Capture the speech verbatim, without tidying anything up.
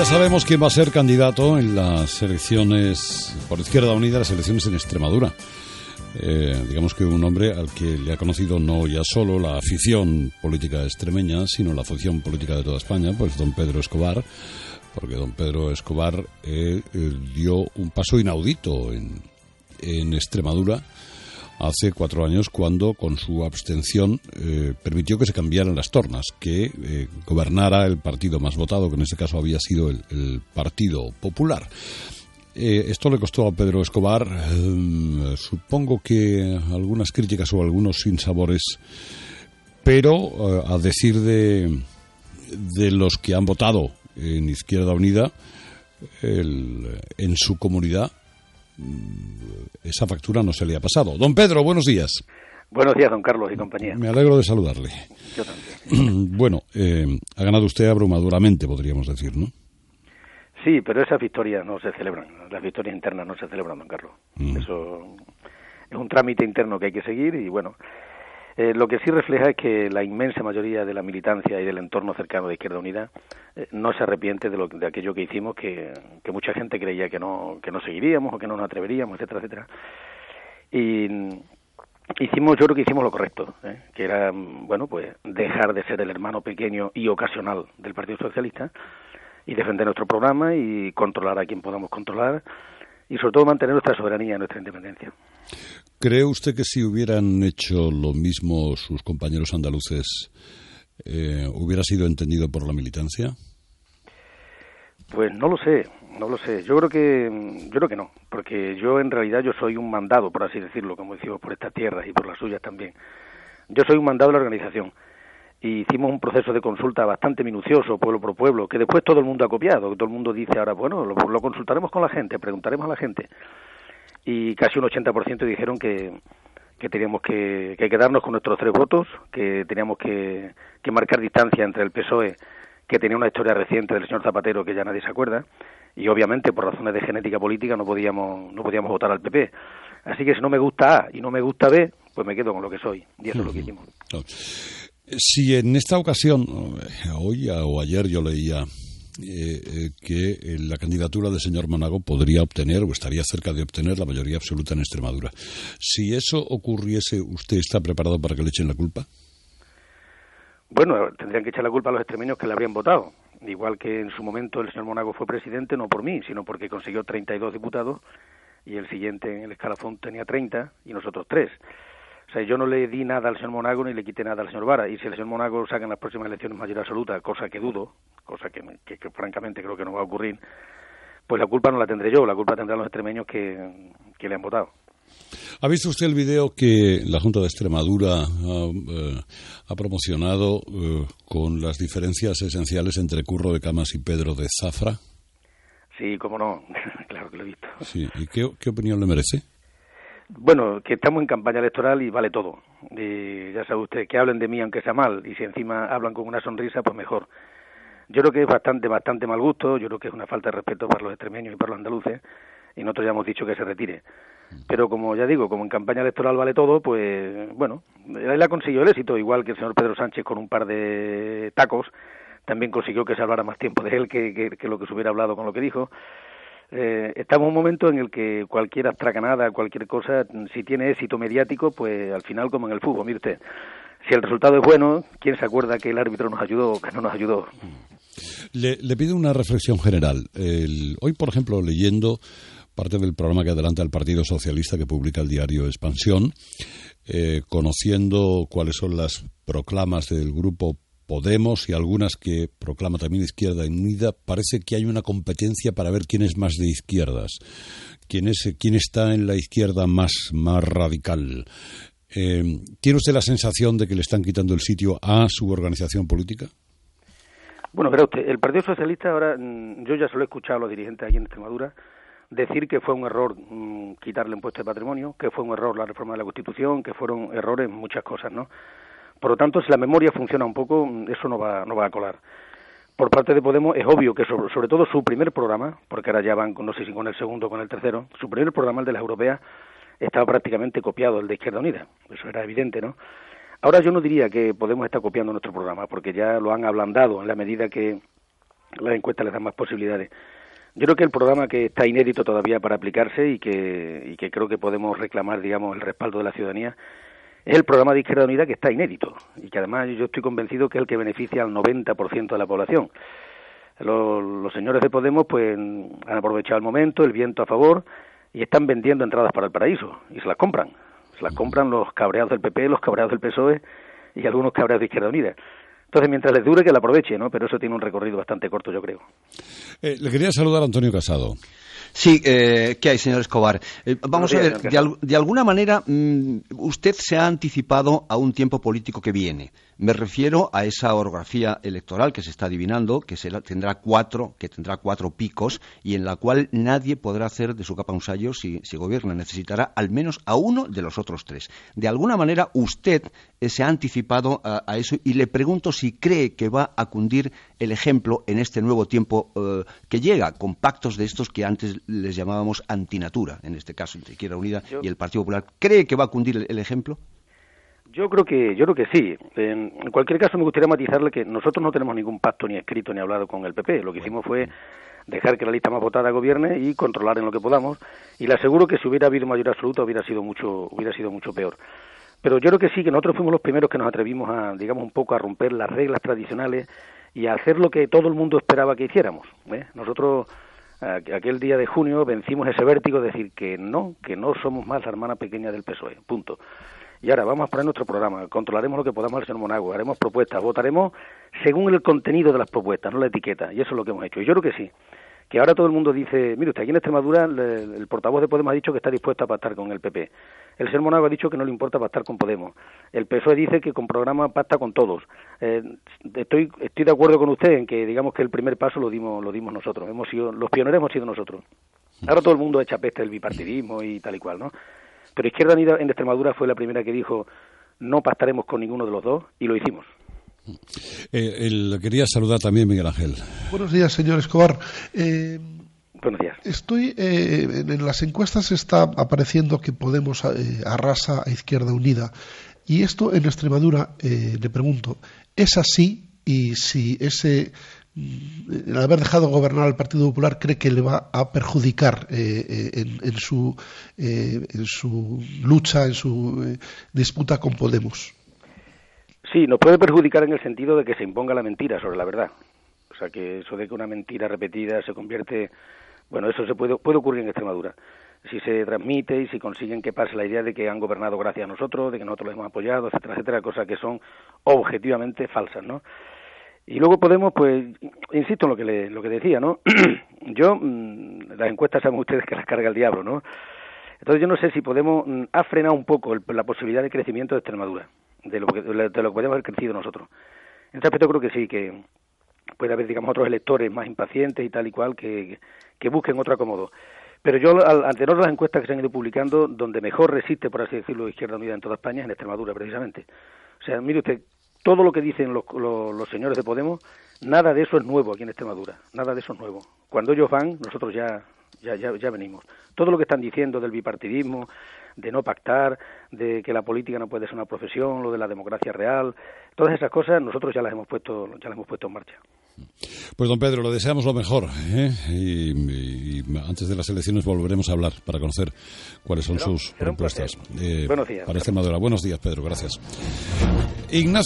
sabemos quién va a ser candidato en las elecciones por Izquierda Unida, las elecciones en Extremadura. Eh, digamos que un hombre al que le ha conocido no ya solo la afición política extremeña, sino la afición política de toda España, pues don Pedro Escobar, porque don Pedro Escobar eh, eh, dio un paso inaudito en, en Extremadura hace cuatro años, cuando con su abstención eh, permitió que se cambiaran las tornas, que eh, gobernara el partido más votado, que en este caso había sido el, el Partido Popular. Eh, esto le costó a Pedro Escobar, eh, supongo que algunas críticas o algunos sinsabores, pero eh, a decir de, de los que han votado en Izquierda Unida, el, en su comunidad, esa factura no se le ha pasado. Don Pedro, buenos días. Buenos días, don Carlos y compañía. Me alegro de saludarle. Yo también. Bueno, eh, ha ganado usted abrumadoramente, podríamos decir, ¿no? Sí, pero esas victorias no se celebran. Las victorias internas no se celebran, don Carlos. Mm. Eso es un trámite interno que hay que seguir y, bueno, eh, lo que sí refleja es que la inmensa mayoría de la militancia y del entorno cercano de Izquierda Unida eh, no se arrepiente de, lo, de aquello que hicimos, que, que mucha gente creía que no, que no seguiríamos o que no nos atreveríamos, etcétera, etcétera. Y hicimos, yo creo que hicimos lo correcto, ¿eh? que era, bueno, pues dejar de ser el hermano pequeño y ocasional del Partido Socialista y defender nuestro programa y controlar a quien podamos controlar y sobre todo mantener nuestra soberanía, nuestra independencia. ¿Cree usted que si hubieran hecho lo mismo sus compañeros andaluces, eh, hubiera sido entendido por la militancia? Pues no lo sé, no lo sé. Yo creo que yo creo que no, porque yo en realidad yo soy un mandado, por así decirlo, como decimos, por estas tierras y por las suyas también. Yo soy un mandado de la organización. Y hicimos un proceso de consulta bastante minucioso, pueblo por pueblo, que después todo el mundo ha copiado, que todo el mundo dice ahora, bueno, lo, lo consultaremos con la gente, preguntaremos a la gente. Y casi un ochenta por ciento dijeron que, que teníamos que, que quedarnos con nuestros tres votos, que teníamos que, que marcar distancia entre el P S O E, que tenía una historia reciente del señor Zapatero que ya nadie se acuerda, y obviamente por razones de genética política no podíamos no podíamos votar al P P. Así que si no me gusta A y no me gusta B, pues me quedo con lo que soy, y eso es lo que hicimos. Si en esta ocasión, hoy o ayer yo leía eh, eh, que la candidatura del señor Monago podría obtener o estaría cerca de obtener la mayoría absoluta en Extremadura. Si eso ocurriese, ¿usted está preparado para que le echen la culpa? Bueno, tendrían que echar la culpa a los extremeños que le habrían votado. Igual que en su momento el señor Monago fue presidente, no por mí, sino porque consiguió treinta y dos diputados y el siguiente en el escalafón tenía treinta y nosotros tres. O sea, yo no le di nada al señor Monago ni le quité nada al señor Vara. Y si el señor Monago saca en las próximas elecciones mayoría absoluta, cosa que dudo, cosa que, que, que francamente creo que no va a ocurrir, pues la culpa no la tendré yo, la culpa tendrán los extremeños que, que le han votado. ¿Ha visto usted el video que la Junta de Extremadura ha, eh, ha promocionado eh, con las diferencias esenciales entre Curro de Camas y Pedro de Zafra? Sí, cómo no, claro que lo he visto. Sí, ¿y qué, qué opinión le merece? Bueno, que estamos en campaña electoral y vale todo. Y ya sabe usted, que hablen de mí aunque sea mal, y si encima hablan con una sonrisa, pues mejor. Yo creo que es bastante, bastante mal gusto, yo creo que es una falta de respeto para los extremeños y para los andaluces, y nosotros ya hemos dicho que se retire. Pero como ya digo, como en campaña electoral vale todo, pues bueno, él ha conseguido el éxito, igual que el señor Pedro Sánchez con un par de tacos, también consiguió que se hablara más tiempo de él que, que, que lo que se hubiera hablado con lo que dijo. Eh, estamos en un momento en el que cualquier astracanada, cualquier cosa, si tiene éxito mediático, pues al final como en el fútbol, mire usted, si el resultado es bueno, ¿quién se acuerda que el árbitro nos ayudó o que no nos ayudó? Le, le pido una reflexión general. El, hoy, por ejemplo, leyendo parte del programa que adelanta el Partido Socialista que publica el diario Expansión, eh, conociendo cuáles son las proclamas del grupo Podemos y algunas que proclama también Izquierda Unida, parece que hay una competencia para ver quién es más de izquierdas, quién es quién está en la izquierda más, más radical. Eh, ¿Tiene usted la sensación de que le están quitando el sitio a su organización política? Bueno, verá usted, el Partido Socialista ahora, yo ya se lo he escuchado a los dirigentes aquí en Extremadura, decir que fue un error mmm, quitarle impuesto de patrimonio, que fue un error la reforma de la Constitución, que fueron errores muchas cosas, ¿no? Por lo tanto, si la memoria funciona un poco, eso no va, no va a colar. Por parte de Podemos es obvio que sobre, sobre todo su primer programa, porque ahora ya van, no sé si con el segundo o con el tercero, su primer programa, el de las europeas, estaba prácticamente copiado el de Izquierda Unida. Eso era evidente, ¿no? Ahora yo no diría que Podemos está copiando nuestro programa, porque ya lo han ablandado en la medida que las encuestas les dan más posibilidades. Yo creo que el programa que está inédito todavía para aplicarse y que, y que creo que podemos reclamar, digamos, el respaldo de la ciudadanía, es el programa de Izquierda Unida, que está inédito y que además yo estoy convencido que es el que beneficia al noventa por ciento de la población. Los, los señores de Podemos pues han aprovechado el momento, el viento a favor, y están vendiendo entradas para el paraíso y se las compran. Se las compran los cabreados del P P, los cabreados del P S O E y algunos cabreados de Izquierda Unida. Entonces, mientras les dure, que la aproveche, ¿no? Pero eso tiene un recorrido bastante corto, yo creo. Eh, le quería saludar a Antonio Casado. Sí, eh, ¿qué hay, señor Escobar? Eh, vamos días, a ver, de, al, de alguna manera mmm, usted se ha anticipado a un tiempo político que viene. Me refiero a esa orografía electoral que se está adivinando, que se tendrá cuatro, que tendrá cuatro picos y en la cual nadie podrá hacer de su capa un sayo si, si gobierna. Necesitará al menos a uno de los otros tres. De alguna manera usted eh, se ha anticipado a, a eso y le pregunto si cree que va a cundir el ejemplo en este nuevo tiempo eh, que llega, con pactos de estos que antes les llamábamos antinatura, en este caso entre Izquierda Unida Yo... y el Partido Popular. ¿Cree que va a cundir el, el ejemplo? Yo creo que yo creo que sí. En, en cualquier caso me gustaría matizarle que nosotros no tenemos ningún pacto ni escrito ni hablado con el P P. Lo que hicimos fue dejar que la lista más votada gobierne y controlar en lo que podamos. Y le aseguro que si hubiera habido mayoría absoluta hubiera sido mucho hubiera sido mucho peor. Pero yo creo que sí, que nosotros fuimos los primeros que nos atrevimos a, digamos, un poco a romper las reglas tradicionales y a hacer lo que todo el mundo esperaba que hiciéramos, ¿eh? Nosotros aquel día de junio vencimos ese vértigo de decir que no, que no somos más la hermana pequeña del P S O E, punto. Y ahora vamos a poner nuestro programa, controlaremos lo que podamos al señor Monago, haremos propuestas, votaremos según el contenido de las propuestas, no la etiqueta, y eso es lo que hemos hecho. Y yo creo que sí, que ahora todo el mundo dice, mire usted, aquí en Extremadura el, el portavoz de Podemos ha dicho que está dispuesto a pactar con el P P, el señor Monago ha dicho que no le importa pactar con Podemos, el P S O E dice que con programa pacta con todos. Eh, estoy estoy de acuerdo con usted en que digamos que el primer paso lo dimos lo dimos nosotros, hemos sido los pioneros hemos sido nosotros. Ahora todo el mundo echa peste del bipartidismo y tal y cual, ¿no? Pero Izquierda Unida en Extremadura fue la primera que dijo no pactaremos con ninguno de los dos y lo hicimos. Eh, el, quería saludar también Miguel Ángel. Buenos días, señor Escobar. Eh, Buenos días. Estoy eh, en las encuestas está apareciendo que Podemos eh, arrasa a Izquierda Unida y esto en Extremadura eh, le pregunto, ¿es así? Y si ese el haber dejado gobernar al Partido Popular cree que le va a perjudicar eh, eh, en, en su eh, en su lucha, en su eh, disputa con Podemos. Sí, nos puede perjudicar en el sentido de que se imponga la mentira sobre la verdad. O sea, que eso de que una mentira repetida se convierte... Bueno, eso se puede puede ocurrir en Extremadura. Si se transmite y si consiguen que pase la idea de que han gobernado gracias a nosotros, de que nosotros los hemos apoyado, etcétera, etcétera, cosas que son objetivamente falsas, ¿no? Y luego Podemos, pues, insisto en lo que le, lo que decía, ¿no? Yo, mmm, las encuestas saben ustedes que las carga el diablo, ¿no? Entonces yo no sé si Podemos mmm, ha frenado un poco el, la posibilidad de crecimiento de Extremadura, de lo que de lo que podemos haber crecido nosotros. En este aspecto creo que sí, que puede haber, digamos, otros electores más impacientes y tal y cual que, que busquen otro acomodo. Pero yo, al, ante las encuestas que se han ido publicando, donde mejor resiste, por así decirlo, Izquierda Unida en toda España es en Extremadura, precisamente. O sea, mire usted, todo lo que dicen los, los, los señores de Podemos, nada de eso es nuevo aquí en Extremadura, nada de eso es nuevo. Cuando ellos van, nosotros ya ya ya, ya venimos. Todo lo que están diciendo del bipartidismo, de no pactar, de que la política no puede ser una profesión, lo de la democracia real, todas esas cosas nosotros ya las hemos puesto ya las hemos puesto en marcha. Pues don Pedro, le deseamos lo mejor, ¿eh? y, y, y antes de las elecciones volveremos a hablar para conocer cuáles son pero, sus pero propuestas. Eh, Buenos días. Para Extremadura. Buenos días, Pedro, gracias. Ignacio